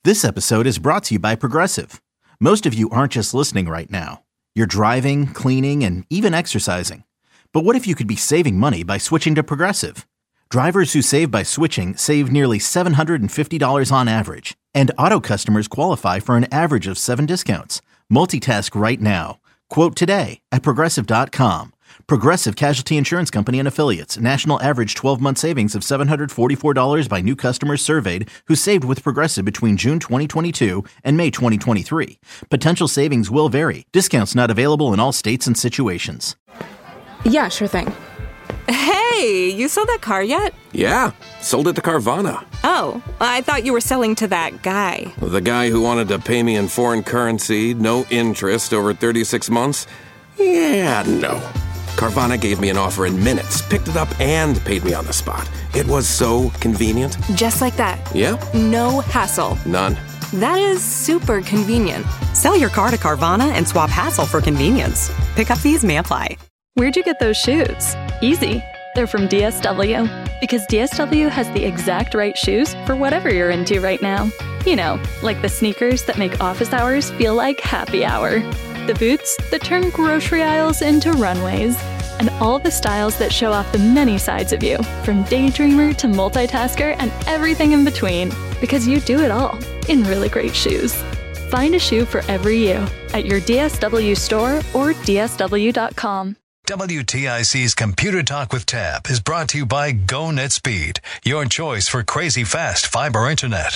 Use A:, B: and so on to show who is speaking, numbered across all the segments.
A: This episode is brought to you by Progressive. Most of you aren't just listening right now. You're driving, cleaning, and even exercising. But what if you could be saving money by switching to Progressive? Drivers who save by switching save nearly $750 on average. And auto customers qualify for an average of 7 discounts. Multitask right now. Quote today at Progressive.com. Progressive Casualty Insurance Company and Affiliates. National average 12-month savings of $744 by new customers surveyed who saved with Progressive between June 2022 and May 2023. Potential savings will vary. Discounts not available in all states and situations.
B: Yeah, sure thing.
C: Hey, you sold that car yet?
D: Yeah, sold it to Carvana.
C: Oh, I thought you were selling to that guy.
D: The guy who wanted to pay me in foreign currency, no interest, over 36 months? Yeah, no. Carvana gave me an offer in minutes, picked it up, and paid me on the spot. It was so convenient.
C: Just like that.
D: Yeah.
C: No hassle.
D: None.
C: That is super convenient.
E: Sell your car to Carvana and swap hassle for convenience. Pickup fees may apply.
F: Where'd you get those shoes? Easy. They're from DSW. Because DSW has the exact right shoes for whatever you're into right now. You know, like the sneakers that make office hours feel like happy hour. The boots that turn grocery aisles into runways. And all the styles that show off the many sides of you, from daydreamer to multitasker and everything in between. Because you do it all in really great shoes. Find a shoe for every you at your DSW store or DSW.com.
G: WTIC's Computer Talk with Tab is brought to you by GoNetspeed, your choice for crazy fast fiber internet.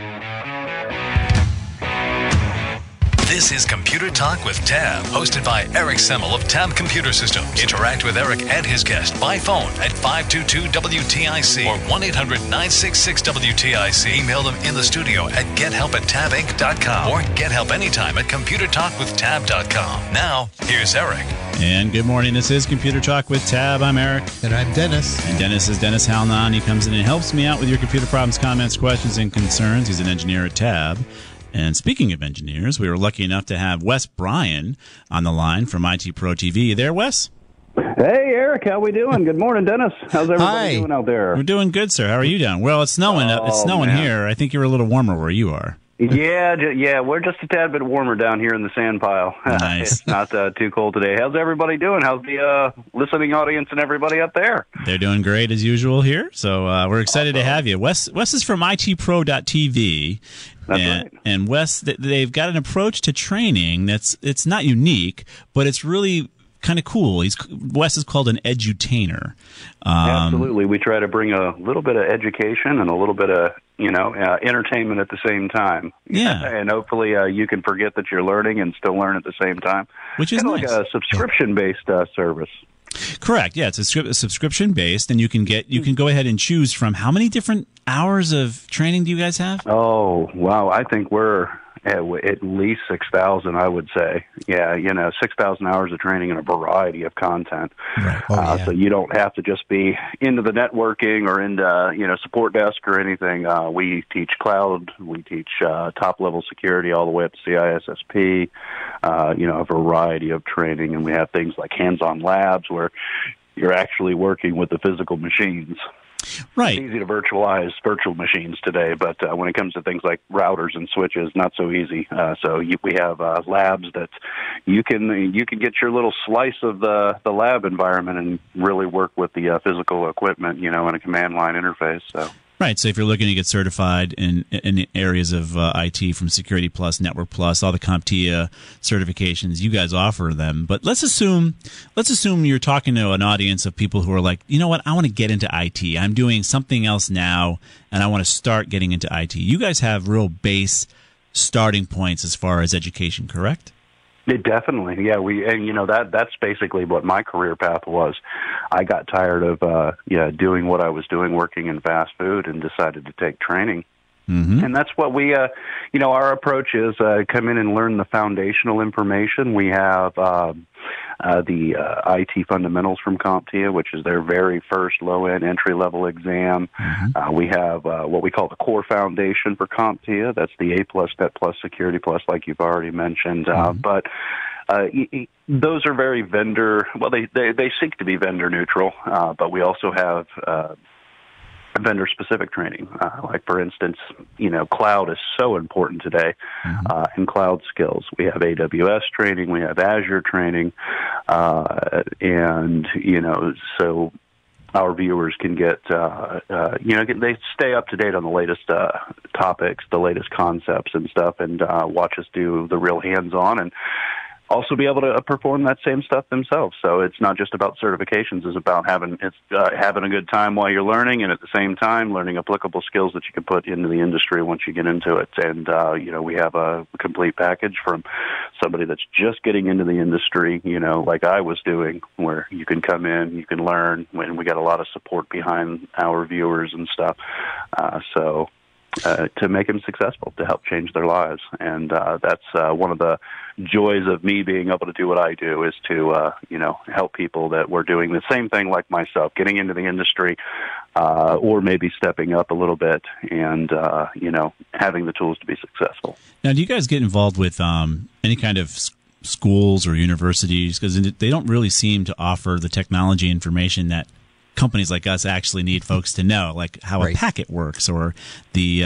G: This is Computer Talk with Tab, hosted by Eric Semmel of Tab Computer Systems. Interact with Eric and his guest by phone at 522-WTIC or 1-800-966-WTIC. Email them in the studio at gethelp@tabinc.com or get help anytime at computertalkwithtab.com. Now, here's Eric.
H: And good morning. This is Computer Talk with Tab. I'm Eric.
I: And I'm Dennis.
H: And Dennis is Dennis Halnan. He comes in and helps me out with your computer problems, comments, questions, and concerns. He's an engineer at Tab. And speaking of engineers, we were lucky enough to have Wes Bryan on the line from IT Pro TV. You there, Wes?
J: Hey, Eric. How we doing? Good morning, Dennis. How's everybody doing out there?
H: We're doing good, sir. How are you doing? Well, it's snowing. It's snowing here. I think you're a little warmer where you are.
J: Yeah, we're just a tad bit warmer down here in the sand pile.
H: Nice.
J: It's not too cold today. How's everybody doing? How's the listening audience and everybody up there?
H: They're doing great as usual here. So we're excited to have you. Wes is from itpro.tv.
J: That's right.
H: And Wes, they've got an approach to training it's not unique, but it's really kind of cool. Wes is called an edutainer.
J: Absolutely. We try to bring a little bit of education and a little bit of entertainment at the same time.
H: Yeah.
J: And hopefully you can forget that you're learning and still learn at the same time.
H: Which is
J: kind of
H: nice.
J: like a subscription-based service.
H: Correct. Yeah, it's a subscription-based, and you can go ahead and choose from how many different hours of training do you guys have?
J: Oh, wow. I think we're at least 6,000, I would say. Yeah, 6,000 hours of training in a variety of content.
H: Right.
J: So you don't have to just be into the networking or into, support desk or anything. We teach cloud. We teach top-level security all the way up to CISSP, a variety of training. And we have things like hands-on labs where you're actually working with the physical machines.
H: Right.
J: It's easy to virtualize virtual machines today, but when it comes to things like routers and switches, not so easy. We have labs that you can get your little slice of the lab environment and really work with the physical equipment, in a command line interface. So.
H: Right. So if you're looking to get certified in areas of IT from Security Plus, Network Plus, all the CompTIA certifications, you guys offer them. But let's assume you're talking to an audience of people who are like, you know what, I want to get into IT. I'm doing something else now, and I want to start getting into IT. You guys have real base starting points as far as education, correct?
J: Definitely, yeah. That's basically what my career path was. I got tired of doing what I was doing, working in fast food, and decided to take training.
H: Mm-hmm.
J: And that's what we, our approach is come in and learn the foundational information. We have the IT fundamentals from CompTIA, which is their very first low-end entry-level exam.
H: Mm-hmm.
J: We have what we call the core foundation for CompTIA. That's the A+, Net+, Security Plus, like you've already mentioned.
H: Mm-hmm.
J: But those are very vendor, well, they seek to be vendor neutral, but we also have vendor-specific training. Like, for instance, cloud is so important today, in cloud skills. We have AWS training, we have Azure training, and, so our viewers can get, they stay up to date on the latest topics, the latest concepts and stuff, and watch us do the real hands-on, and also be able to perform that same stuff themselves. So it's not just about certifications; it's about having a good time while you're learning, and at the same time learning applicable skills that you can put into the industry once you get into it. And we have a complete package from somebody that's just getting into the industry, like I was doing, where you can come in, you can learn, and we got a lot of support behind our viewers and stuff. To make them successful, to help change their lives. And that's one of the joys of me being able to do what I do, is to, help people that were doing the same thing like myself, getting into the industry, or maybe stepping up a little bit and, having the tools to be successful.
H: Now, do you guys get involved with any kind of schools or universities? Because they don't really seem to offer the technology information that companies like us actually need folks to know, like how a packet works, or the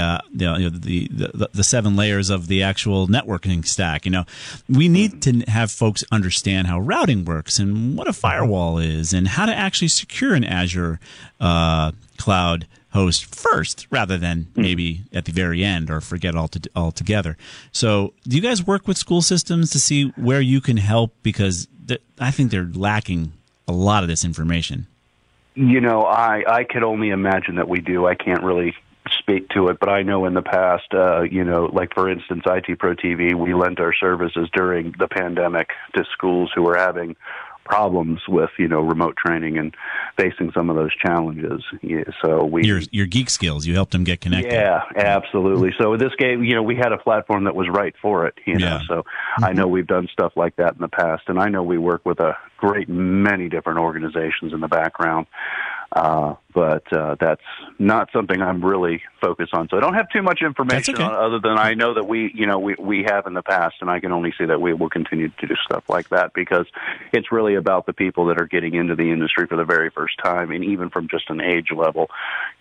H: 7 layers of the actual networking stack. We need to have folks understand how routing works and what a firewall is, and how to actually secure an Azure cloud host first, rather than maybe at the very end, or forget altogether. So, do you guys work with school systems to see where you can help? Because I think they're lacking a lot of this information.
J: I could only imagine that we do. I can't really speak to it, but I know in the past, like, for instance, IT Pro TV, we lent our services during the pandemic to schools who were having problems with, remote training and facing some of those challenges. Yeah, so
H: your geek skills, you helped them get connected.
J: Yeah, absolutely. So this game, we had a platform that was right for it, so I know we've done stuff like that in the past, and I know we work with a great many different organizations in the background. But that's not something I'm really focused on. So I don't have too much information on, other than I know that we have in the past, and I can only see that we will continue to do stuff like that, because it's really about the people that are getting into the industry for the very first time, and even from just an age level,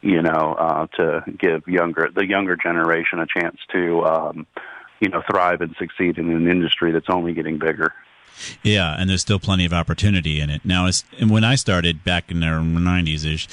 J: to give the younger generation a chance to, thrive and succeed in an industry that's only getting bigger.
H: Yeah, and there's still plenty of opportunity in it. Now, when I started back in the 90s-ish,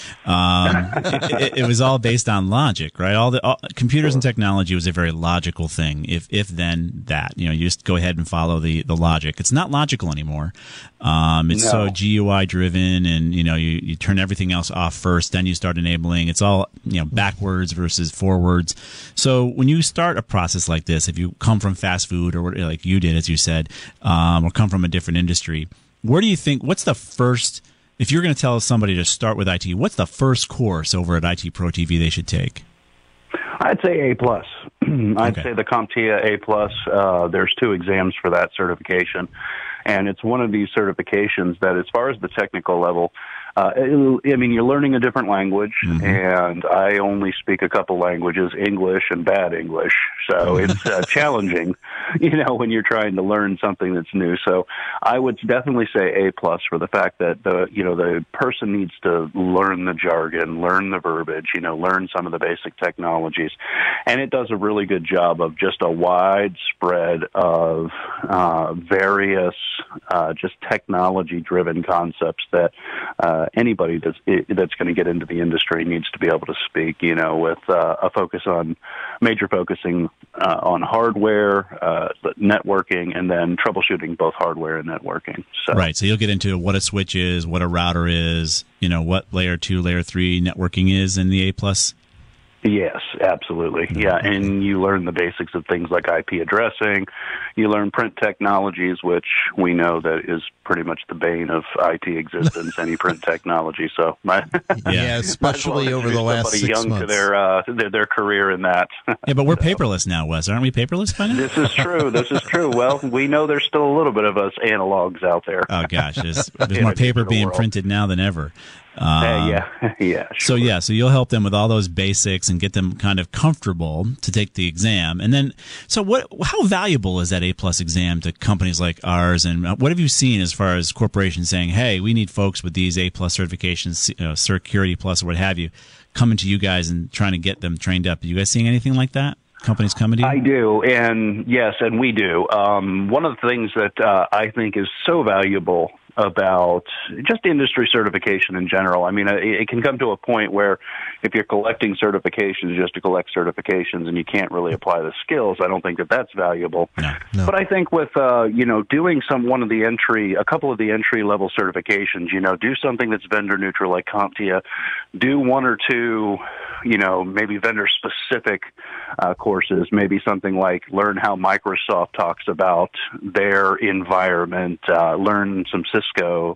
H: it was all based on logic, right? All computers and technology was a very logical thing. If then that, you just go ahead and follow the logic. It's not logical anymore. It's so GUI driven, and you turn everything else off first, then you start enabling. It's all backwards versus forwards. So when you start a process like this, if you come from fast food, or like you did, as you said, or come from a different industry, where do you think, what's the first, if you're going to tell somebody to start with IT, what's the first course over at IT Pro TV they should take?
J: I'd say A+. I'd say the CompTIA A+. There's 2 exams for that certification, and it's one of these certifications that, as far as the technical level, you're learning a different language, and I only speak a couple languages, English and bad English. So it's challenging, when you're trying to learn something that's new. So I would definitely say A+ for the fact that the person needs to learn the jargon, learn the verbiage, learn some of the basic technologies. And it does a really good job of just a wide spread of various just technology-driven concepts that anybody that's going to get into the industry needs to be able to speak, with a major focusing on hardware, networking, and then troubleshooting both hardware and networking. So.
H: Right. So you'll get into what a switch is, what a router is, what layer 2, layer 3 networking is in the A+.
J: Yes, absolutely. Yeah, and you learn the basics of things like IP addressing. You learn print technologies, which we know that is pretty much the bane of IT existence, any print technology. So,
I: especially over the last 6
J: young
I: months.
J: To their career in that.
H: Yeah, but we're paperless now, Wes. Aren't we paperless by now?
J: This is true. Well, we know there's still a little bit of us analogs out there.
H: Oh, gosh. There's more paper being printed now than ever.
J: Sure.
H: So you'll help them with all those basics and get them kind of comfortable to take the exam. And then, how valuable is that A+ exam to companies like ours? And what have you seen as far as corporations saying, hey, we need folks with these A+ certifications, Security Plus or what have you, coming to you guys and trying to get them trained up. Are you guys seeing anything like that? Companies coming to you?
J: I do, and yes, and we do. One of the things that I think is so valuable about just industry certification in general. I mean, it can come to a point where if you're collecting certifications just to collect certifications and you can't really apply the skills, I don't think that that's valuable. No. But I think with, doing a couple of the entry-level certifications, do something that's vendor neutral like CompTIA, do one or two, maybe vendor-specific courses, maybe something like learn how Microsoft talks about their environment, learn some Cisco.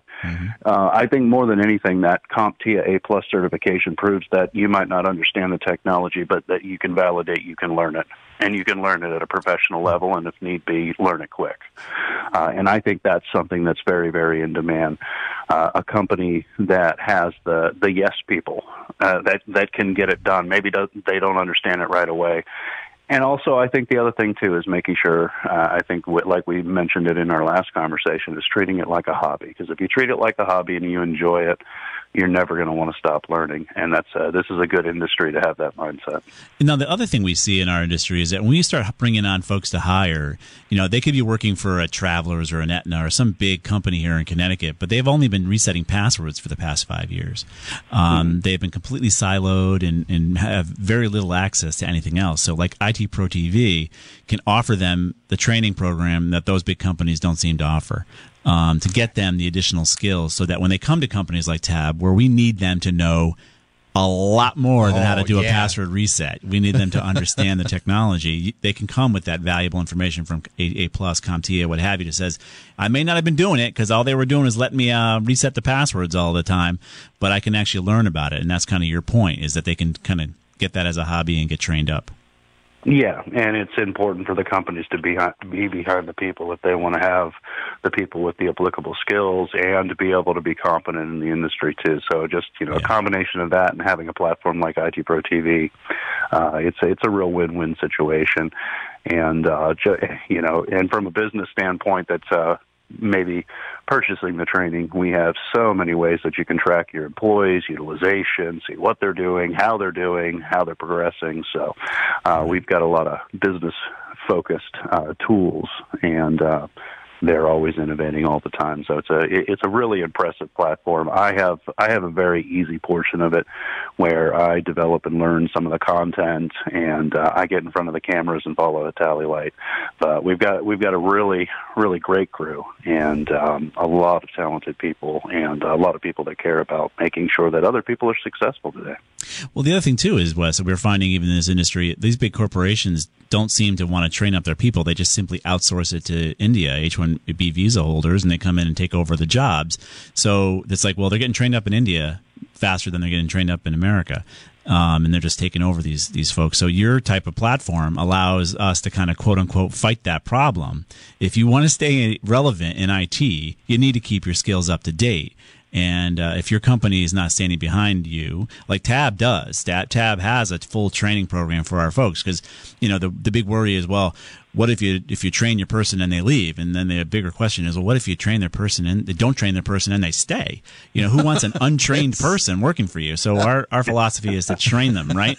J: I think more than anything that CompTIA A+ certification proves that you might not understand the technology, but that you can validate, you can learn it. And you can learn it at a professional level, and if need be, learn it quick. And I think that's something that's very, very in demand. A company that has the yes people that can get it done. Maybe they don't understand it right away. And also, I think the other thing, too, is making sure, I think, like we mentioned it in our last conversation, is treating it like a hobby. Because if you treat it like a hobby and you enjoy it, you're never going to want to stop learning. And this is a good industry to have that mindset.
H: Now, the other thing we see in our industry is that when you start bringing on folks to hire, they could be working for a Travelers or an Aetna or some big company here in Connecticut, but they've only been resetting passwords for the past 5 years. They've been completely siloed and have very little access to anything else. So like IT Pro TV can offer them the training program that those big companies don't seem to offer. To get them the additional skills so that when they come to companies like Tab, where we need them to know a lot more than how to do a password reset, we need them to understand the technology, they can come with that valuable information from A+, CompTIA, what have you, that says, I may not have been doing it because all they were doing is letting me reset the passwords all the time, but I can actually learn about it. And that's kind of your point, is that they can kind of get that as a hobby and get trained up.
J: Yeah, and it's important for the companies to be behind the people if they want to have the people with the applicable skills and to be able to be competent in the industry too. So just a combination of that and having a platform like IT Pro TV, it's a real win-win situation. And and from a business standpoint, that's maybe purchasing the training, we have so many ways that you can track your employees' utilization, see what they're doing, how they're progressing. So we've got a lot of business-focused tools, and they're always innovating all the time. So it's a really impressive platform. I have a very easy portion of it where I develop and learn some of the content, and I get in front of the cameras and follow the tally light. But we've got a really, really great crew and a lot of talented people and a lot of people that care about making sure that other people are successful today.
H: Well, the other thing, too, is, Wes, that we're finding even in this industry, these big corporations don't seem to want to train up their people. They just simply outsource it to India, H-1B visa holders, and they come in and take over the jobs. So it's like, well, they're getting trained up in India faster than they're getting trained up in America. And they're just taking over these folks. So your type of platform allows us to kind of, quote unquote, fight that problem. If you want to stay relevant in IT, you need to keep your skills up to date. And if your company is not standing behind you, like Tab does, Tab has a full training program for our folks, because the big worry is, well, what if you train your person and they leave? And then the bigger question is, well, what if you train their person and they don't train their person and they stay? Who wants an untrained person working for you? So our philosophy is to train them, right?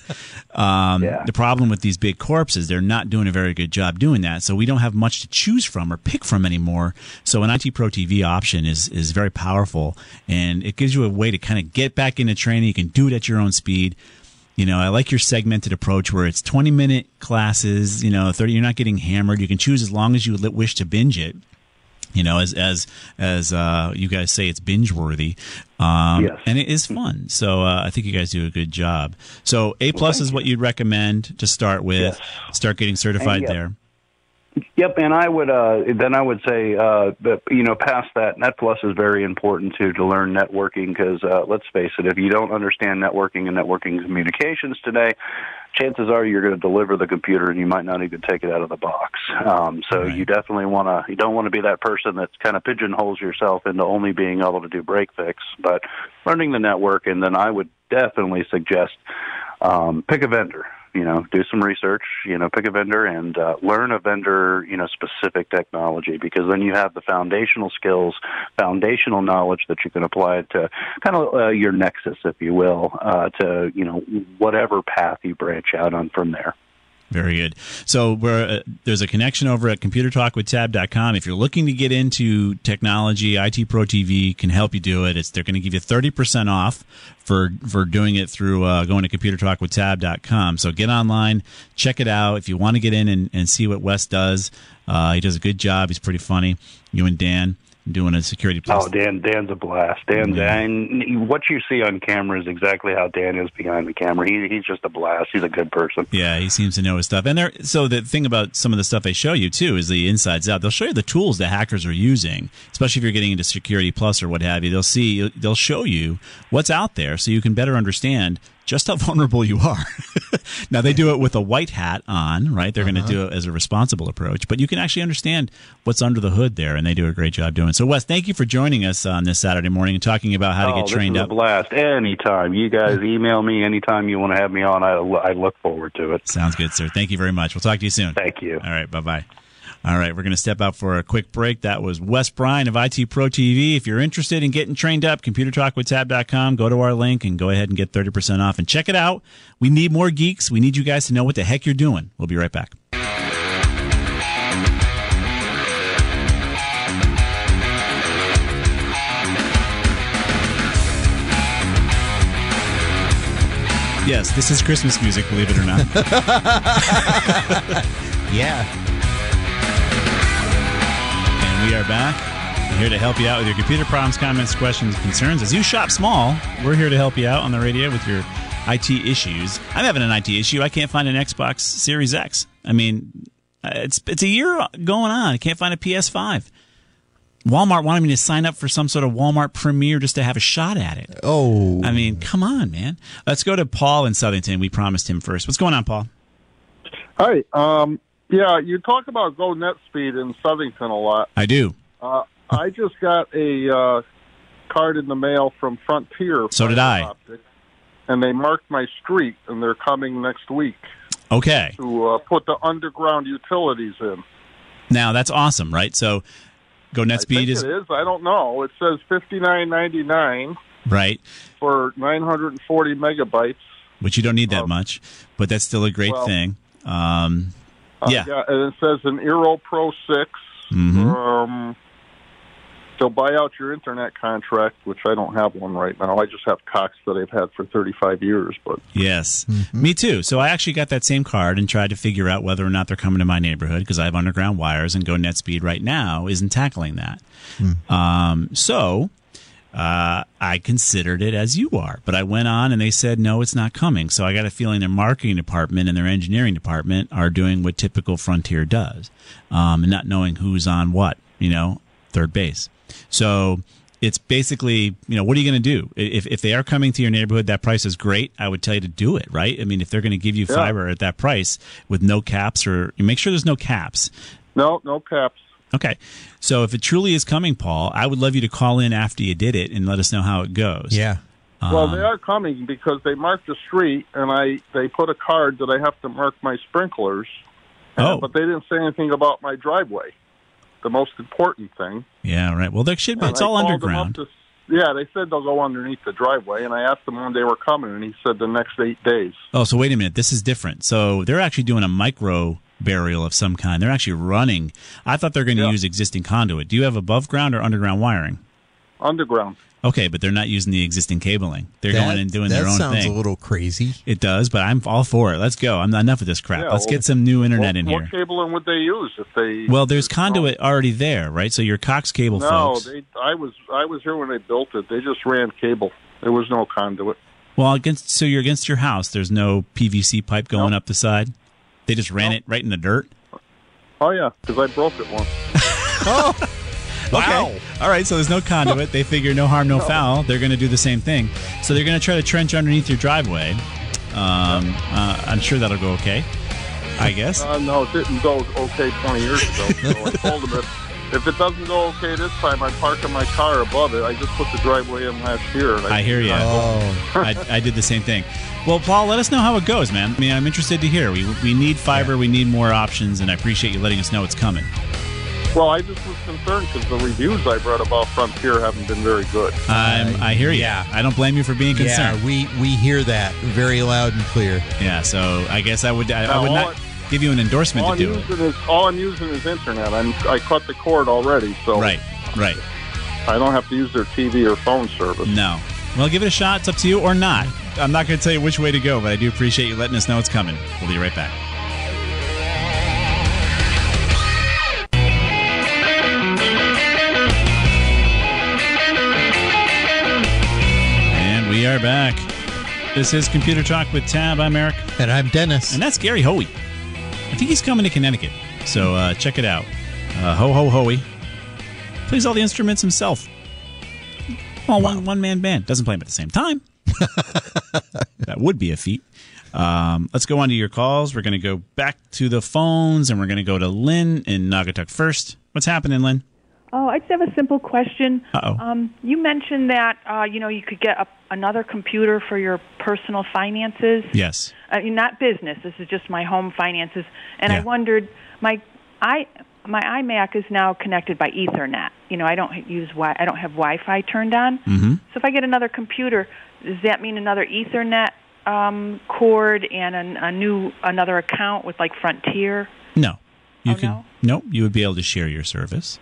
H: The problem with these big corps is they're not doing a very good job doing that. So we don't have much to choose from or pick from anymore. So an IT Pro TV option is very powerful, and it gives you a way to kind of get back into training. You can do it at your own speed. I like your segmented approach where it's 20-minute classes, 30, you're not getting hammered. You can choose as long as you wish to binge it. As you guys say, it's binge worthy.
J: Yes.
H: And it is fun. So I think you guys do a good job. So A+ is what you'd recommend to start with. Yes. Start getting certified there.
J: Yep, and I would say that past that, Net Plus is very important to learn networking, because let's face it, if you don't understand networking and networking communications today, chances are you're going to deliver the computer and you might not even take it out of the box. So you definitely you don't want to be that person that kind of pigeonholes yourself into only being able to do break fix, but learning the network. And then I would definitely suggest pick a vendor. do some research, pick a vendor and learn a vendor, specific technology, because then you have the foundational skills, foundational knowledge that you can apply to kind of your nexus, if you will, to, whatever path you branch out on from there.
H: Very good. So there's a connection over at ComputerTalkWithTab.com. If you're looking to get into technology, IT Pro TV can help you do it. They're going to give you 30% off for doing it through going to ComputerTalkWithTab.com. So get online, check it out. If you want to get in and see what Wes does, he does a good job. He's pretty funny. You and Dan doing a security plus.
J: Oh, Dan's a blast. Dan, what you see on camera is exactly how Dan is behind the camera. He's just a blast. He's a good person.
H: Yeah, he seems to know his stuff. And so the thing about some of the stuff they show you too is the insides out. They'll show you the tools that hackers are using, especially if you're getting into Security Plus or what have you. They'll show you what's out there so you can better understand just how vulnerable you are. Now, they do it with a white hat on, right? They're going to do it as a responsible approach, but you can actually understand what's under the hood there, and they do a great job doing it. So, Wes, thank you for joining us on this Saturday morning and talking about how to get trained up.
J: This is a blast. Anytime. You guys email me anytime you want to have me on. I look forward to it.
H: Sounds good, sir. Thank you very much. We'll talk to you soon.
J: Thank you.
H: All right, bye-bye. All right, we're going to step out for a quick break. That was Wes Bryan of IT Pro TV. If you're interested in getting trained up, ComputerTalkWithTab.com. Go to our link and go ahead and get 30% off and check it out. We need more geeks. We need you guys to know what the heck you're doing. We'll be right back. Yes, this is Christmas music, believe it or not.
I: Yeah.
H: We are back. I'm here to help you out with your computer problems, comments, questions, concerns. As you shop small, we're here to help you out on the radio with your IT issues. I'm having an IT issue. I can't find an Xbox Series X. I mean, it's a year going on. I can't find a PS5. Walmart wanted me to sign up for some sort of Walmart Premier just to have a shot at it.
I: Oh.
H: I mean, come on, man. Let's go to Paul in Southington. We promised him first. What's going on, Paul?
K: Hi. Yeah, you talk about Go NetSpeed in Southington a lot.
H: I do.
K: I just got a card in the mail from Frontier.
H: So did I.
K: Optic, and they marked my street, and they're coming next week.
H: Okay.
K: To put the underground utilities in.
H: Now, that's awesome, right? So Go NetSpeed
K: it is. I don't know. It says $59.99.
H: Right.
K: For 940 megabytes.
H: Which you don't need that much, but that's still a great thing. Yeah,
K: and it says an Eero Pro 6.
H: Mm-hmm.
K: They'll buy out your internet contract, which I don't have one right now. I just have Cox that I've had for 35 years. But
H: yes, me too. So I actually got that same card and tried to figure out whether or not they're coming to my neighborhood because I have underground wires, and Go NetSpeed right now isn't tackling that. So I considered it as you are, but I went on and they said, no, it's not coming. So I got a feeling their marketing department and their engineering department are doing what typical Frontier does, and not knowing who's on what, third base. So it's basically, what are you going to do? If they are coming to your neighborhood, that price is great. I would tell you to do it, right? I mean, if they're going to give you fiber at that price with no caps, or you make sure there's no caps.
K: No caps.
H: Okay. So if it truly is coming, Paul, I would love you to call in after you did it and let us know how it goes.
I: Yeah.
K: Well, they are coming because they marked the street, and they put a card that I have to mark my sprinklers. But they didn't say anything about my driveway, the most important thing.
H: Yeah, right. Well, there should be. It's all underground.
K: Yeah, they said they'll go underneath the driveway, and I asked them when they were coming, and he said the next 8 days.
H: Oh, so wait a minute. This is different. So they're actually doing a micro burial of some kind. They're actually running. I thought they're going to use existing conduit. Do you have above ground or underground wiring?
K: Underground.
H: Okay, but they're not using the existing cabling. They're going and doing their own thing.
I: That sounds a little crazy.
H: It does, but I'm all for it. Let's go. I'm not enough of this crap. Let's get some new internet in here.
K: What cabling would they use if they?
H: Well, there's conduit already there, right? So your Cox cable folks.
K: No, I was here when they built it. They just ran cable. There was no conduit.
H: Well, so you're against your house. There's no PVC pipe going up the side. They just ran it right in the dirt.
K: Oh yeah, because I broke it once.
H: Oh. Okay. All right, so there's no conduit. They figure no harm, no foul. They're going to do the same thing. So they're going to try to trench underneath your driveway. I'm sure that'll go okay, I guess.
K: No, it didn't go okay 20 years ago. So I told them If it doesn't go okay this time, I'm parking my car above it. I just put the driveway in last year. And
H: I hear you. I did the same thing. Well, Paul, let us know how it goes, man. I mean, I'm interested to hear. We need fiber. We need more options, and I appreciate you letting us know it's coming.
K: Well, I just was concerned because the reviews I've read about Frontier haven't been very good.
H: I hear you.
I: Yeah.
H: I don't blame you for being concerned.
I: Yeah, we hear that very loud and clear.
H: Yeah, so I guess I would not give you an endorsement to do it.
K: All I'm using is internet. I cut the cord already, so
H: Right.
K: I don't have to use their TV or phone service.
H: No. Well, give it a shot. It's up to you or not. I'm not going to tell you which way to go, but I do appreciate you letting us know it's coming. We'll be right back. And we are back. This is Computer Talk with Tab. I'm Eric.
I: And I'm Dennis.
H: And that's Gary Hoey. I think he's coming to Connecticut, so check it out. Hoey plays all the instruments himself. Well, one-man band. Doesn't play them at the same time. That would be a feat. Let's go on to your calls. We're going to go back to the phones, and we're going to go to Lynn in Naugatuck first. What's happening, Lynn?
L: Oh, I just have a simple question.
H: Uh-oh.
L: You mentioned that, you could get another computer for your personal finances.
H: Yes.
L: Not business. This is just my home finances. And
H: Yeah.
L: I wondered, my iMac is now connected by Ethernet. I don't have Wi-Fi turned on.
H: Mm-hmm.
L: So if I get another computer, does that mean another Ethernet cord and another account with like Frontier?
H: No.
L: No?
H: Nope. You would be able to share your service.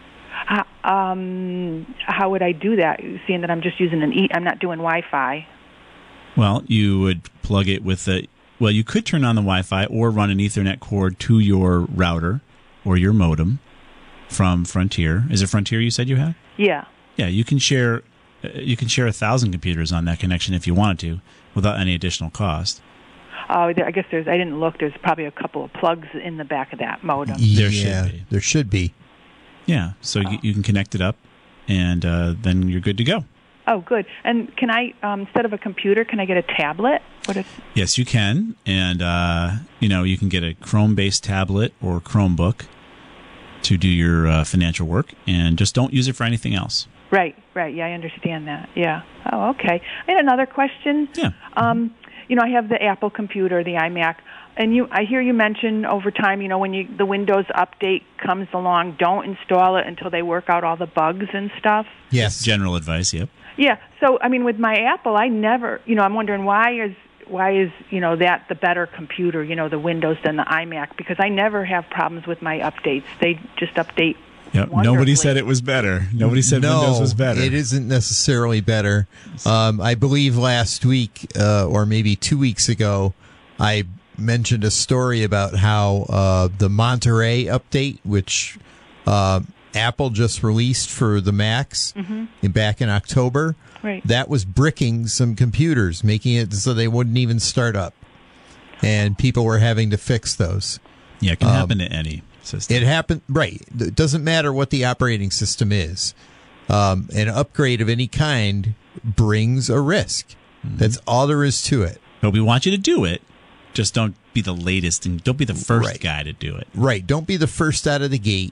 L: How would I do that? Seeing that I'm just using I'm not doing Wi-Fi.
H: Well, you would plug it with you could turn on the Wi-Fi or run an Ethernet cord to your router or your modem from Frontier. Is it Frontier you said you had?
L: Yeah.
H: Yeah, you can share 1,000 computers on that connection if you wanted to without any additional cost.
L: I guess I didn't look. There's probably a couple of plugs in the back of that modem.
I: There should be.
H: Yeah, so you can connect it up, and then you're good to go.
L: Oh, good. And can I, instead of a computer, can I get a tablet?
H: Yes, you can. And, you can get a Chrome-based tablet or Chromebook to do your financial work, and just don't use it for anything else.
L: Right. Yeah, I understand that. Yeah. Oh, okay. I had another question.
H: Yeah.
L: I have the Apple computer, the iMac, and I hear you mention over time, when the Windows update comes along, don't install it until they work out all the bugs and stuff.
H: Yes. General advice, yep.
L: Yeah. So, with my Apple, I never, I'm wondering why is that the better computer, the Windows than the iMac? Because I never have problems with my updates. They just update.
H: Yep. Nobody said it was better. Nobody said Windows was better.
I: It isn't necessarily better. I believe last week or maybe 2 weeks ago, I mentioned a story about how the Monterey update, which Apple just released for the Macs back in October,
L: right.
I: That was bricking some computers, making it so they wouldn't even start up. And people were having to fix those.
H: Yeah, it can happen to any system.
I: It happened, right. It doesn't matter what the operating system is. An upgrade of any kind brings a risk. That's all there is to it.
H: But we want you to do it. Just don't be the latest and don't be the first guy to do it.
I: Right. Don't be the first out of the gate.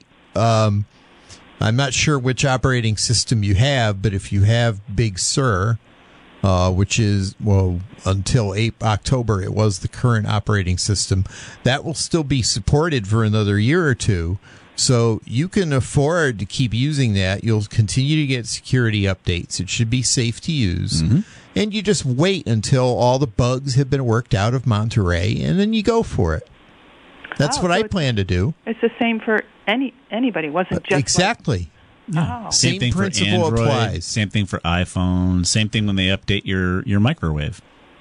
I: I'm not sure which operating system you have, but if you have Big Sur, which is, until October, it was the current operating system, that will still be supported for another year or two. So you can afford to keep using that. You'll continue to get security updates. It should be safe to use. And you just wait until all the bugs have been worked out of Monterey, and then you go for it. That's what I plan to do.
L: It's the same for anybody. It wasn't just
I: exactly.
H: Same thing
I: principle
H: for Android,
I: applies.
H: Same thing for iPhone. Same thing when they update your microwave.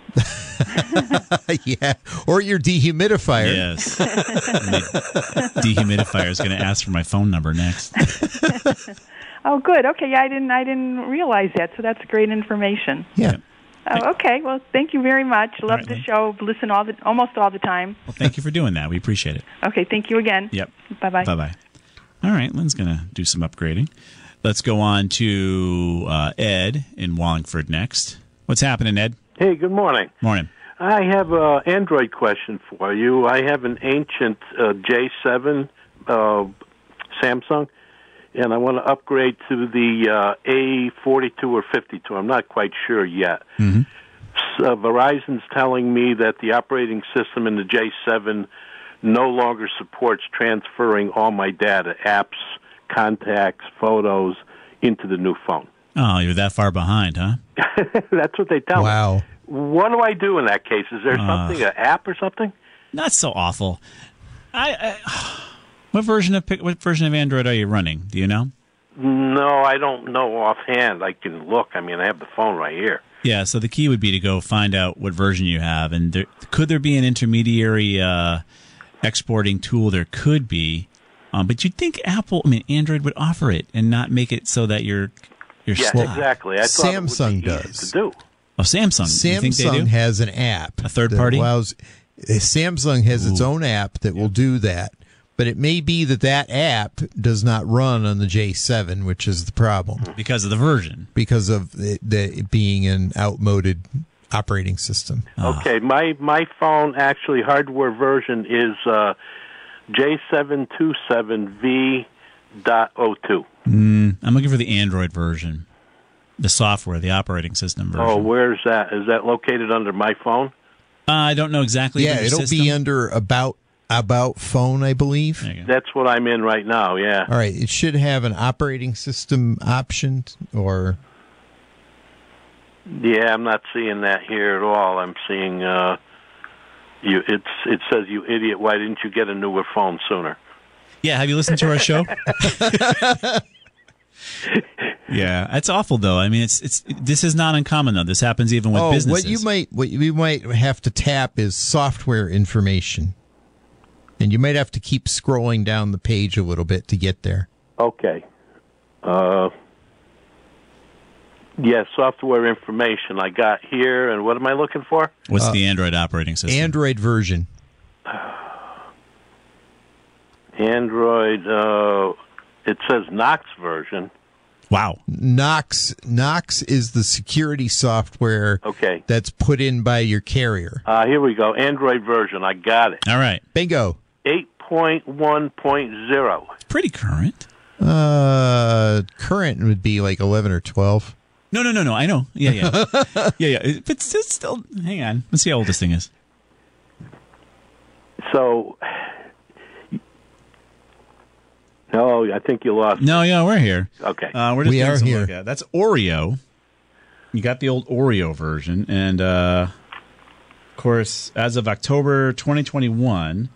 I: Yeah, or your dehumidifier.
H: Yes. Dehumidifier is going to ask for my phone number next.
L: Oh, good. Okay, I didn't realize that. So that's great information.
I: Yeah.
L: Oh, okay. Well, thank you very much. Love the show. Listen almost all the time.
H: Well, thank you for doing that. We appreciate it.
L: Okay. Thank you again.
H: Yep.
L: Bye-bye.
H: Bye-bye. All right. Lynn's going to do some upgrading. Let's go on to Ed in Wallingford next. What's happening, Ed?
M: Hey, good morning.
H: Morning.
M: I have an Android question for you. I have an ancient J7 Samsung, and I want to upgrade to the A42 or 52. I'm not quite sure yet.
H: Mm-hmm.
M: Verizon's telling me that the operating system in the J7 no longer supports transferring all my data, apps, contacts, photos, into the new phone.
H: Oh, you're that far behind, huh?
M: That's what they tell me.
I: Wow.
M: What do I do in that case? Is there something, an app or something?
H: Not so awful. What version of Android are you running? Do you know?
M: No, I don't know offhand. I can look. I mean, I have the phone right here.
H: Yeah, so the key would be to go find out what version you have. And could there be an intermediary exporting tool? There could be. But you'd think Android would offer it and not make it so that you're stuck.
M: Exactly. I thought
I: Samsung
M: it would be
I: does.
M: easy to do.
H: Oh, Samsung. You think they do?
I: Samsung has an app.
H: A third party?
I: Samsung has its own app that will do that. But it may be that app does not run on the J7, which is the problem.
H: Because of the version.
I: Because of it being an outmoded operating system.
M: Okay, my phone, actually, hardware version is J727V.02.
H: I'm looking for the Android version. The software, the operating system version.
M: Oh, where's that? Is that located under my phone?
H: I don't know exactly.
I: Yeah, it'll be under About Phone, I believe.
M: That's what I'm in right now, yeah.
I: All right, it should have an operating system option or...
M: Yeah, I'm not seeing that here at all. I'm seeing it says, "You idiot, why didn't you get a newer phone sooner?"
H: Yeah, have you listened to our show? Yeah, it's awful though. I mean, this is not uncommon though. This happens even with businesses.
I: What you might have to tap is software information, and you might have to keep scrolling down the page a little bit to get there.
M: Okay. Yes, software information I got here, and what am I looking for?
H: What's the Android operating system?
I: Android version.
M: Android. It says Knox version.
H: Wow.
I: Knox is the security software that's put in by your carrier.
M: Here we go. Android version. I got it.
H: All right.
I: Bingo.
M: 8.1.0.
H: It's pretty current.
I: Current would be like 11 or 12.
H: No. I know. Yeah. yeah. But still, hang on. Let's see how old this thing is.
M: So... No, I think you lost.
H: No, yeah, we're here.
M: Okay.
H: We are here. Look at. That's Oreo. You got the old Oreo version. And, of course, as of October 2021,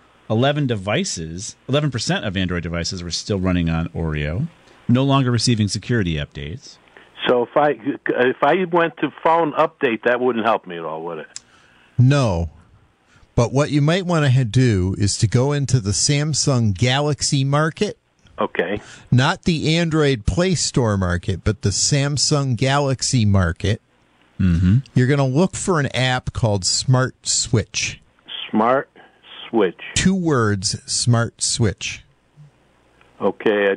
H: 11% of Android devices were still running on Oreo, no longer receiving security updates.
M: So if I went to phone update, that wouldn't help me at all, would it?
I: No. But what you might want to do is to go into the Samsung Galaxy market.
M: Okay.
I: Not the Android Play Store market, but the Samsung Galaxy market.
H: Mm-hmm.
I: You're going to look for an app called Smart Switch.
M: Smart Switch.
I: 2 words, Smart Switch.
M: Okay,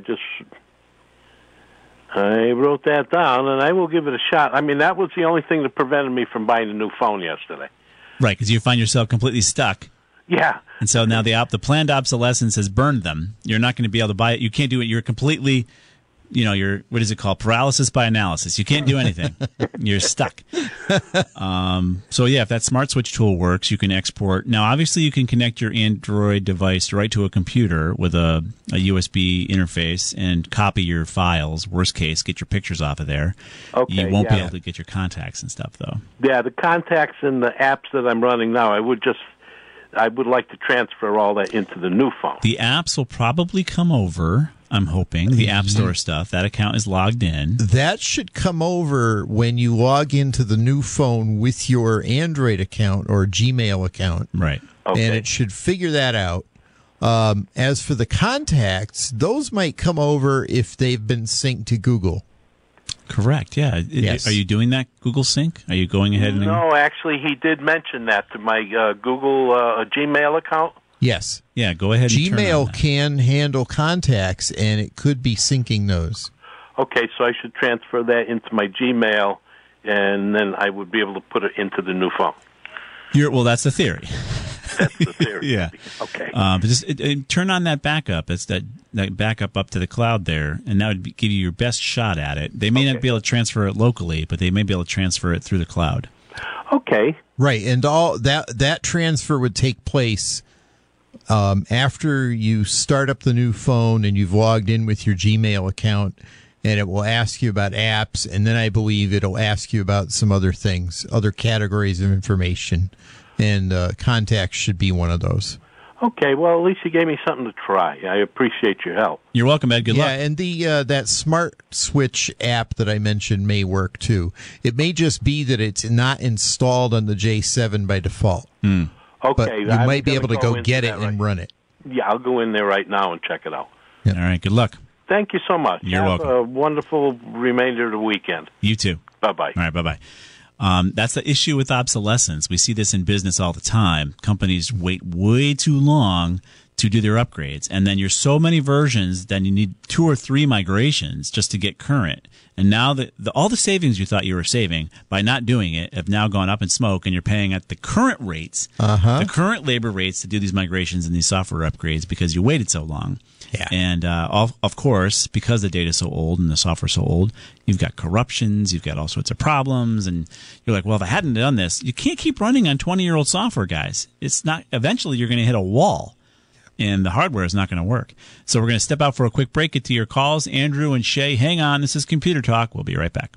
M: I wrote that down, and I will give it a shot. I mean, that was the only thing that prevented me from buying a new phone yesterday.
H: Right, because you find yourself completely stuck.
M: Yeah.
H: And so now the planned obsolescence has burned them. You're not going to be able to buy it. You can't do it. You're completely, you're, what is it called? Paralysis by analysis. You can't do anything. You're stuck. So yeah, if that Smart Switch tool works, you can export. Now, obviously, you can connect your Android device right to a computer with a USB interface and copy your files. Worst case, get your pictures off of there.
M: Okay,
H: you won't be able to get your contacts and stuff, though.
M: Yeah, the contacts and the apps that I'm running now, I would like to transfer all that into the new phone.
H: The apps will probably come over, I'm hoping. The App Store stuff. That account is logged in.
I: That should come over when you log into the new phone with your Android account or Gmail account.
H: Right.
M: Okay.
I: And it should figure that out. As for the contacts, those might come over if they've been synced to Google.
H: Correct, yeah.
I: Yes.
H: Are you doing that Google Sync? Are you going ahead and...
M: No, actually, he did mention that to my Google Gmail account.
I: Yes.
H: Yeah, go ahead and turn on
I: Gmail
H: that.
I: can handle contacts, and it could be syncing those.
M: Okay, so I should transfer that into my Gmail, and then I would be able to put it into the new phone.
H: Well, that's the theory.
M: That's the theory.
H: Yeah.
M: Okay.
H: But just turn on that backup. It's that that backup up to the cloud there, and that would give you your best shot at it. They may not be able to transfer it locally, but they may be able to transfer it through the cloud.
M: Okay.
I: Right, and all that transfer would take place after you start up the new phone and you've logged in with your Gmail account, and it will ask you about apps, and then I believe it'll ask you about some other things, other categories of information, and contacts should be one of those.
M: Okay, well, at least you gave me something to try. I appreciate your help.
H: You're welcome, Ed. Good luck.
I: Yeah, and the that Smart Switch app that I mentioned may work, too. It may just be that it's not installed on the J7 by default.
M: Okay.
I: But you might be able to go get it and run it.
M: Yeah, I'll go in there right now and check it out.
H: All right, good luck.
M: Thank you so much.
H: You're welcome.
M: Have a wonderful remainder of the weekend.
H: You too.
M: Bye-bye.
H: All right, bye-bye. That's the issue with obsolescence. We see this in business all the time. Companies wait way too long to do their upgrades. And then you're so many versions that you need 2 or 3 migrations just to get current. And now all the savings you thought you were saving by not doing it have now gone up in smoke, and you're paying at the current rates, the current labor rates to do these migrations and these software upgrades because you waited so long.
I: Yeah.
H: And of course, because the data is so old and the software is so old, you've got corruptions, you've got all sorts of problems, and you're like, well, if I hadn't done this, you can't keep running on 20-year-old software, guys. It's not. Eventually, you're going to hit a wall, and the hardware is not going to work. So we're going to step out for a quick break, get to your calls. Andrew and Shay, hang on. This is Computer Talk. We'll be right back.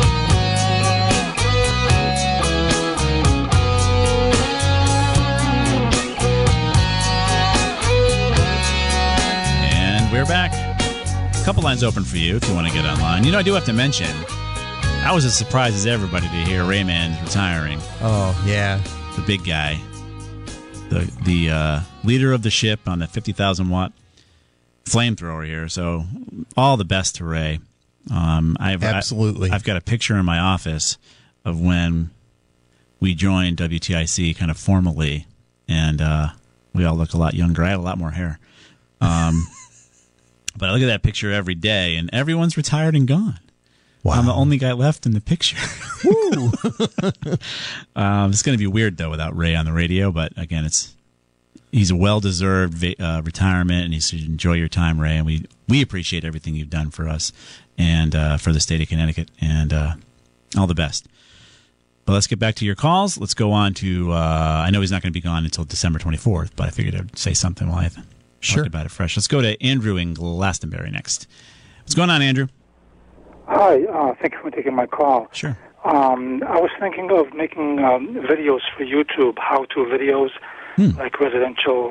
H: We're back. A couple lines open for you if you want to get online. I do have to mention, I was as surprised as everybody to hear Rayman's retiring.
I: Oh, yeah.
H: The big guy. The leader of the ship on the 50,000-watt flamethrower here. So all the best to Ray.
I: Absolutely.
H: I've got a picture in my office of when we joined WTIC kind of formally, and we all look a lot younger. I had a lot more hair. But I look at that picture every day, and everyone's retired and gone. Wow. I'm the only guy left in the picture. Woo! It's going to be weird, though, without Ray on the radio. But, again, he's a well-deserved retirement, and you should enjoy your time, Ray. And we appreciate everything you've done for us and for the state of Connecticut. And all the best. But let's get back to your calls. Let's go on to I know he's not going to be gone until December 24th, but I figured I'd say something while I talked about it fresh. Let's go to Andrew in Glastonbury next. What's going on, Andrew?
N: Hi, thank you for taking my call.
H: Sure.
N: I was thinking of making videos for YouTube, how-to videos, like residential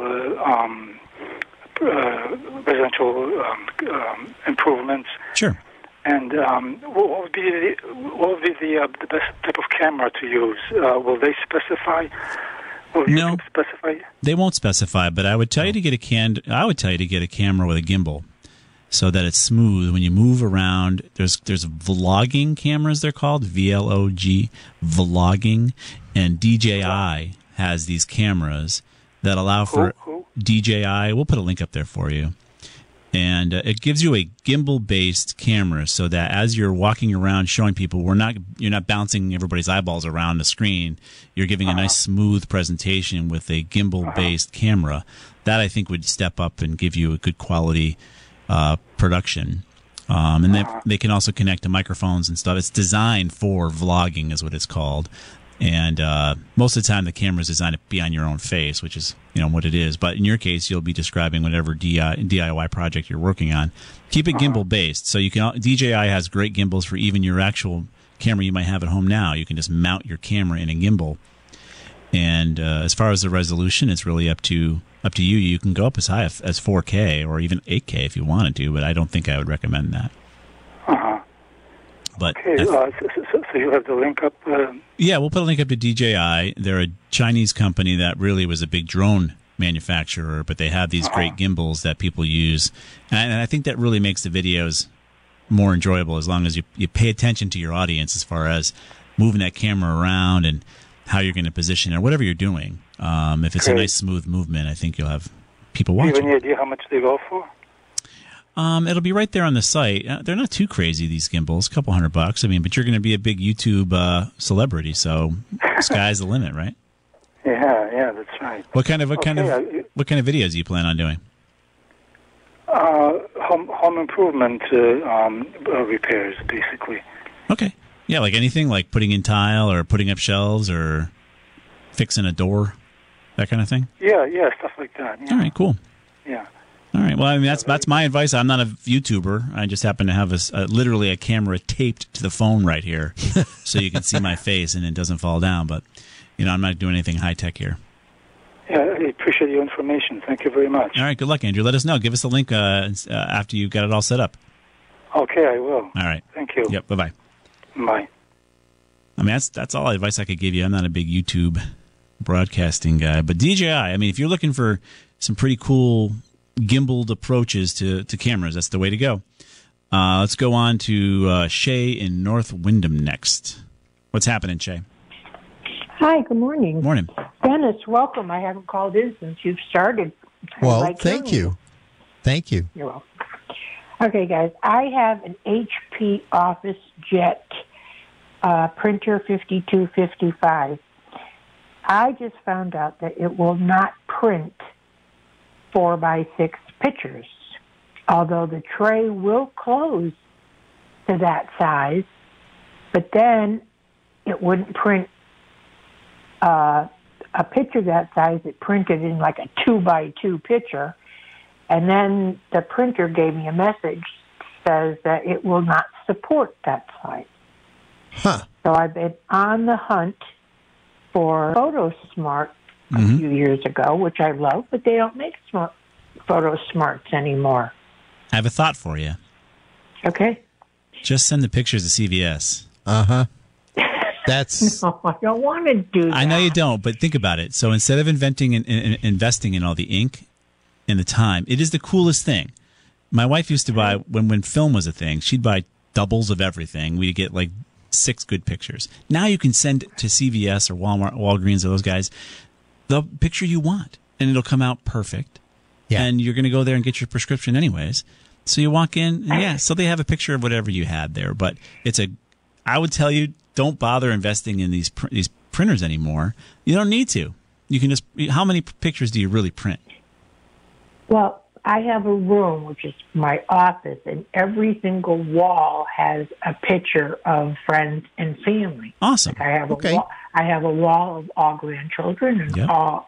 N: improvements.
H: Sure.
N: And what would be the best type of camera to use? Will they specify?
H: No, they won't specify. But I would tell you to get a camera with a gimbal, so that it's smooth when you move around. There's vlogging cameras, they're called VLOG, vlogging, and DJI has these cameras that allow for DJI. We'll put a link up there for you. And it gives you a gimbal-based camera, so that as you're walking around showing people, you're not bouncing everybody's eyeballs around the screen. You're giving a nice, smooth presentation with a gimbal-based camera. That, I think, would step up and give you a good quality production. And they can also connect to microphones and stuff. It's designed for vlogging, is what it's called. And most of the time, the camera is designed to be on your own face, which is what it is. But in your case, you'll be describing whatever DIY project you're working on. Keep it gimbal based, so you can. DJI has great gimbals for even your actual camera you might have at home now. You can just mount your camera in a gimbal. And as far as the resolution, it's really up to you. You can go up as high as 4K or even 8K if you wanted to, but I don't think I would recommend that. But
N: okay, so you have the link up?
H: Yeah, we'll put a link up to DJI. They're a Chinese company that really was a big drone manufacturer, but they have these great gimbals that people use. And I think that really makes the videos more enjoyable as long as you pay attention to your audience as far as moving that camera around and how you're going to position it or whatever you're doing. If it's a nice, smooth movement, I think you'll have people watching.
N: Do you have any idea how much they go for?
H: It'll be right there on the site. They're not too crazy, these gimbals, a couple $100. I mean, but you're going to be a big YouTube celebrity, so sky's the limit, right?
N: Yeah, that's right.
H: What kind of videos do you plan on doing?
N: home improvement repairs, basically.
H: Okay. Yeah, like anything, like putting in tile or putting up shelves or fixing a door, that kind of thing?
N: Yeah, stuff like that. Yeah.
H: All right, cool.
N: Yeah.
H: All right. Well, I mean, that's my advice. I'm not a YouTuber. I just happen to have literally a camera taped to the phone right here, so you can see my face and it doesn't fall down. But I'm not doing anything high tech here.
N: Yeah, I appreciate your information. Thank you very much.
H: All right. Good luck, Andrew. Let us know. Give us a link after you got it all set up.
N: Okay, I will.
H: All right.
N: Thank you.
H: Yep. Bye.
N: Bye.
H: I mean, that's all the advice I could give you. I'm not a big YouTube broadcasting guy, but DJI. I mean, if you're looking for some pretty cool gimbaled approaches to cameras, that's the way to go. Let's go on to Shay in North Windham next. What's happening, Shay?
O: Hi, good morning.
H: Morning.
O: Dennis, welcome. I haven't called in since you've started.
I: Well, thank you. Thank you.
O: You're welcome. Okay, guys, I have an HP Office Jet printer 5255. I just found out that it will not print 4x6 pictures, although the tray will close to that size, but then it wouldn't print a picture that size. It printed in like a 2x2 picture, and then the printer gave me a message says that it will not support that size.
I: Huh.
O: So I've been on the hunt for PhotoSmart a few years ago, which I love, but they don't make PhotoSmarts anymore.
H: I have a thought for you.
O: Okay.
H: Just send the pictures to CVS.
I: Uh-huh. That's
O: No, I don't want to do that.
H: I know you don't, but think about it. So instead of investing in all the ink and the time, it is the coolest thing. My wife used to buy, when film was a thing, she'd buy doubles of everything. We'd get like 6 good pictures. Now you can send to CVS or Walmart, Walgreens, or those guys, the picture you want, and it'll come out perfect. Yeah. And you're going to go there and get your prescription anyways. So you walk in, and so they have a picture of whatever you had there. But I would tell you, don't bother investing in these printers anymore. You don't need to. You can just, how many pictures do you really print?
O: Well, I have a room, which is my office, and every single wall has a picture of friends and family.
H: Awesome.
O: Like I have a wall of all grandchildren and all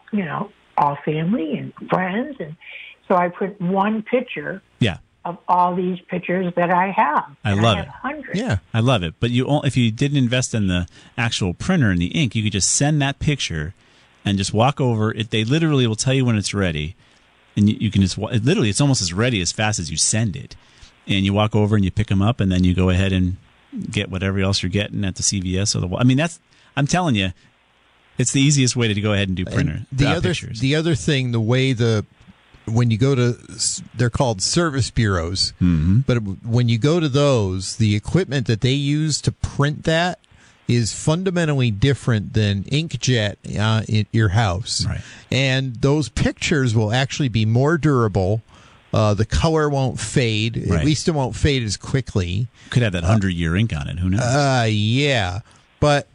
O: family and friends, and so I print one picture.
H: Yeah.
O: Of all these pictures that I have.
H: I love it.
O: Hundreds.
H: Yeah, I love it. But if you didn't invest in the actual printer and the ink, you could just send that picture and just walk over. They literally will tell you when it's ready, and you can just literally it's almost as ready as fast as you send it. And you walk over and you pick them up, and then you go ahead and get whatever else you're getting at the CVS or the. I mean, I'm telling you, it's the easiest way to go ahead and do printer pictures.
I: The other thing, the way when you go to, they're called service bureaus, but when you go to those, the equipment that they use to print that is fundamentally different than inkjet in your house.
H: Right.
I: And those pictures will actually be more durable. The color won't fade. Right. At least it won't fade as quickly.
H: Could have that 100-year ink on it. Who knows?
I: Yeah. But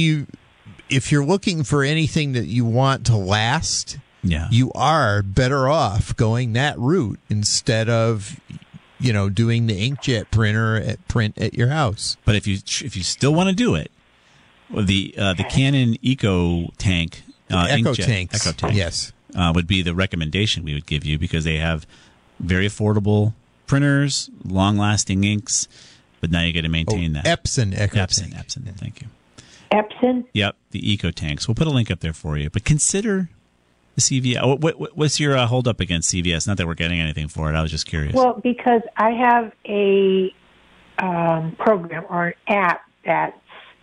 I: if you're looking for anything that you want to last, you are better off going that route instead of, doing the inkjet print at your house.
H: But if you still want to do it, the Canon Eco Tank,
I: Eco Tank,
H: yes, would be the recommendation we would give you, because they have very affordable printers, long-lasting inks, but now you got to maintain that.
I: Epson Eco Tank.
H: Epson. Thank you.
O: Epson.
H: Yep, the Eco Tanks. We'll put a link up there for you, but consider the CVS. What's your hold up against CVS? Not that we're getting anything for it. I was just curious.
O: Well, because I have a program or an app that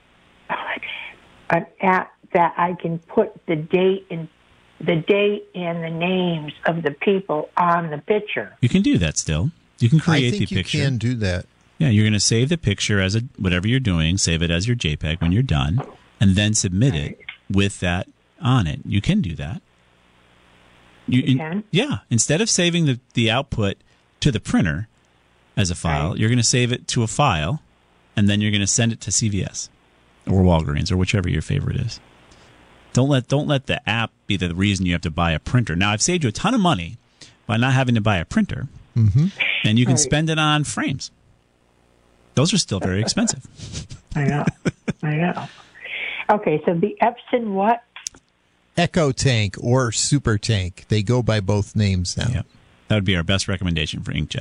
O: I can put the date and the names of the people on the picture.
H: You can do that still. You can create the picture.
I: I think you can do that.
H: Yeah, you're going to save the picture as whatever you're doing. Save it as your JPEG when you're done, and then submit it with that on it. You can do that. You can? Yeah. Instead of saving the output to the printer as a file, you're going to save it to a file, and then you're going to send it to CVS or Walgreens or whichever your favorite is. Don't let the app be the reason you have to buy a printer. Now, I've saved you a ton of money by not having to buy a printer.
I: Mm-hmm.
H: And you can spend it on frames. Those are still very expensive.
O: I know. Okay, so the Epson what?
I: Echo Tank or Super Tank. They go by both names now.
H: Yep. That would be our best recommendation for inkjet.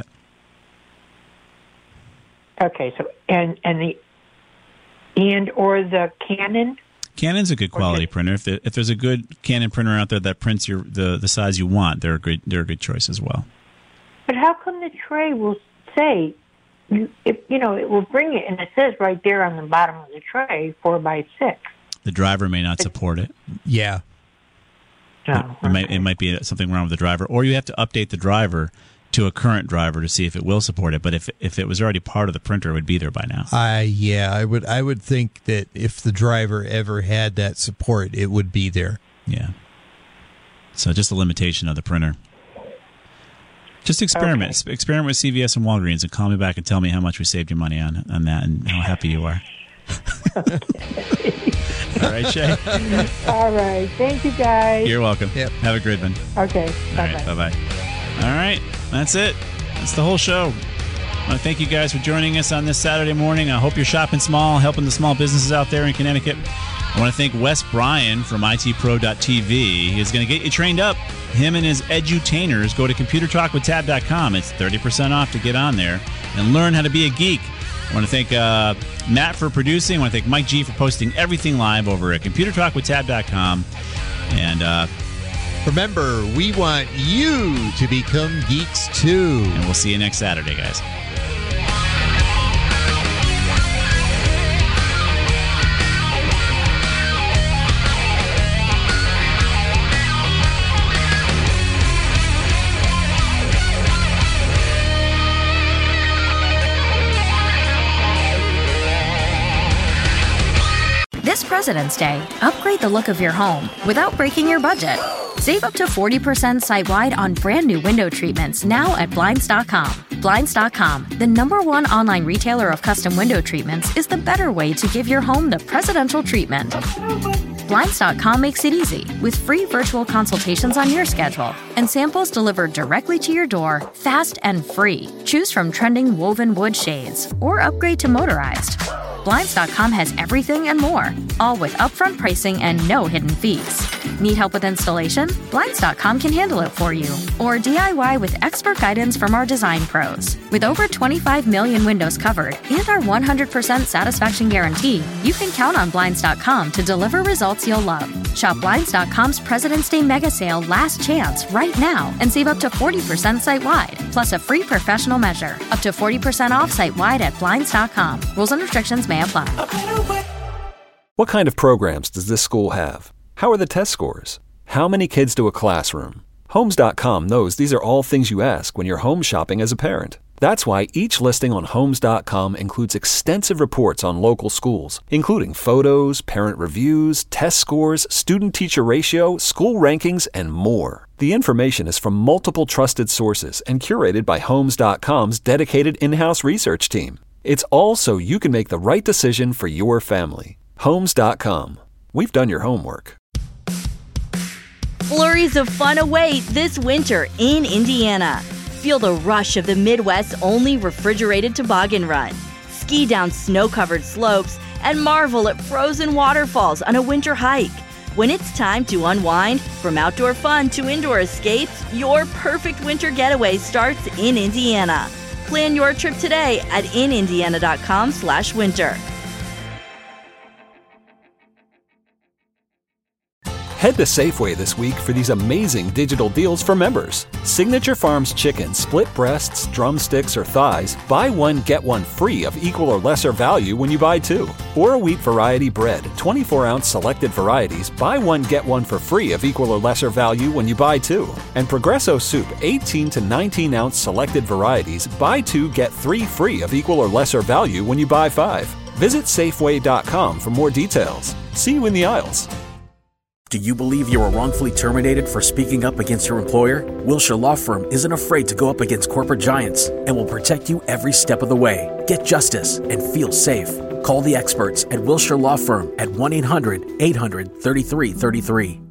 O: Okay, so and the Canon?
H: Canon's a good quality printer. If there's a good Canon printer out there that prints the size you want, they're a good choice as well.
O: But how come the tray will say, it will bring it, and it says right there on the bottom of the tray, 4x6.
H: The driver may not support it.
I: Yeah.
O: Oh,
H: it might be something wrong with the driver, or you have to update the driver to a current driver to see if it will support it. But if it was already part of the printer, it would be there by now.
I: I would think that if the driver ever had that support, it would be there.
H: Yeah. So just a limitation of the printer. Just experiment. Okay. Experiment with CVS and Walgreens and call me back and tell me how much we saved you money on that and how happy you are. All right, Shay?
O: All right. Thank you, guys.
H: You're welcome.
I: Yep.
H: Have a great one.
O: Okay.
H: All right. Bye-bye. All right. That's it. That's the whole show. I want to thank you guys for joining us on this Saturday morning. I hope you're shopping small, helping the small businesses out there in Connecticut. I want to thank Wes Bryan from itpro.tv. He's going to get you trained up. Him and his edutainers. Go to computertalkwithtab.com. It's 30% off to get on there and learn how to be a geek. I want to thank Matt for producing. I want to thank Mike G for posting everything live over at computertalkwithtab.com. And
I: remember, we want you to become geeks too.
H: And we'll see you next Saturday, guys.
P: This President's Day, upgrade the look of your home without breaking your budget. Save up to 40% site-wide on brand new window treatments now at Blinds.com. Blinds.com, the #1 online retailer of custom window treatments, is the better way to give your home the presidential treatment. Blinds.com makes it easy with free virtual consultations on your schedule and samples delivered directly to your door, fast and free. Choose from trending woven wood shades or upgrade to motorized. Blinds.com has everything and more, all with upfront pricing and no hidden fees. Need help with installation? Blinds.com can handle it for you. Or DIY with expert guidance from our design pros. With over 25 million windows covered and our 100% satisfaction guarantee, you can count on Blinds.com to deliver results you'll love. Shop Blinds.com's President's Day Mega Sale Last Chance right now and save up to 40% site-wide, plus a free professional measure. Up to 40% off site-wide at Blinds.com. Rules and restrictions may apply.
Q: What kind of programs does this school have? How are the test scores? How many kids do a classroom? Homes.com knows these are all things you ask when you're home shopping as a parent. That's why each listing on Homes.com includes extensive reports on local schools, including photos, parent reviews, test scores, student-teacher ratio, school rankings, and more. The information is from multiple trusted sources and curated by Homes.com's dedicated in-house research team. It's all so you can make the right decision for your family. Homes.com. We've done your homework.
R: Flurries of fun await this winter in Indiana. Feel the rush of the Midwest's only refrigerated toboggan run. Ski down snow-covered slopes and marvel at frozen waterfalls on a winter hike. When it's time to unwind, from outdoor fun to indoor escapes, your perfect winter getaway starts in Indiana. Plan your trip today at inindiana.com/winter.
Q: Head to Safeway this week for these amazing digital deals for members. Signature Farms chicken, split breasts, drumsticks, or thighs, buy one, get one free of equal or lesser value when you buy two. Or wheat variety bread, 24-ounce selected varieties, buy one, get one for free of equal or lesser value when you buy two. And Progresso soup, 18 to 19-ounce selected varieties, buy two, get three free of equal or lesser value when you buy five. Visit Safeway.com for more details. See you in the aisles.
S: Do you believe you were wrongfully terminated for speaking up against your employer? Wilshire Law Firm isn't afraid to go up against corporate giants and will protect you every step of the way. Get justice and feel safe. Call the experts at Wilshire Law Firm at 1-800-800-3333.